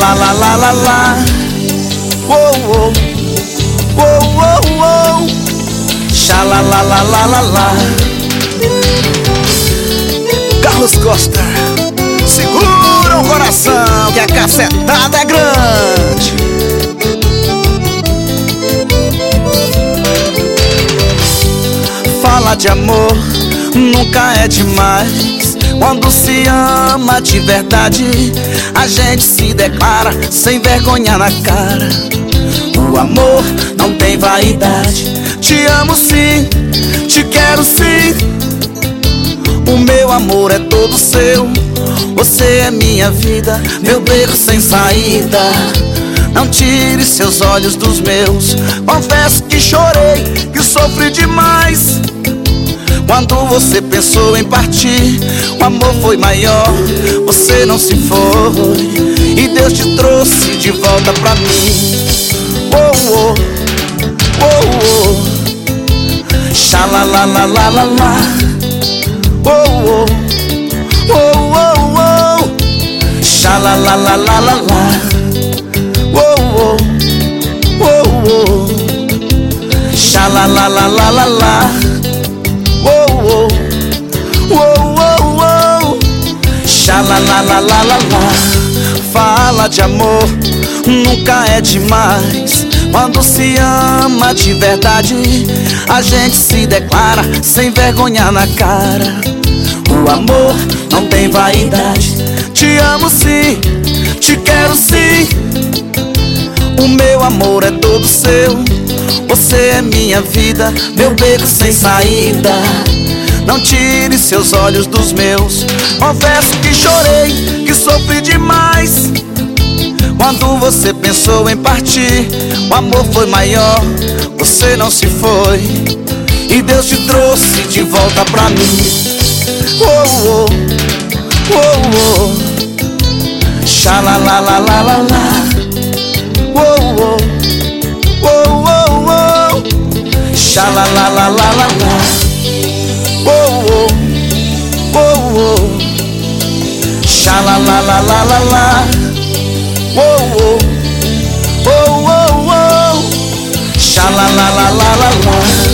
Xalá lá lá lá lá. Uou, uou, uou, uou. Xalá lá lá lá lá lá. Carlos Costa, segura o coração que a cacetada é grande. Falar de amor nunca é demais. Quando se ama de verdade, a gente se declara sem vergonha na cara. O amor não tem vaidade. Te amo sim, te quero sim. O meu amor é todo seu. Você é minha vida, meu beco sem saída. Não tire seus olhos dos meus. Confesso que chorei, que sofri demais. Quando você pensou em partir, o amor foi maior. Você não se foi e Deus te trouxe de volta pra mim. Oh, oh, oh, oh. Xalá lá lá lá lá lá. Oh, oh, oh, oh, oh. Xalá lá lá lá lá lá. Oh, oh, oh, oh. Xalá lá lá lá lá lá. Oh, oh, oh, oh. Xalá lá lá lá lá lá. Fala de amor nunca é demais. Quando se ama de verdade, a gente se declara sem vergonha na cara. O amor não tem vaidade. Te amo sim, te quero sim. O meu amor é todo seu. Você é minha vida, meu beco sem saída. Não tire seus olhos dos meus. Confesso que chorei, que sofri demais. Quando você pensou em partir, o amor foi maior. Você não se foi e Deus te trouxe de volta pra mim. Oh, oh, oh, oh. Xalá lá lá lá lá lá. Oh, oh, oh, oh, oh. Xalá lá lá lá lá lá. Oh, oh, oh, oh. Xalá lá lá lá lá lá. Oh, oh, oh, oh, oh. Xalá lá lá lá lá lá.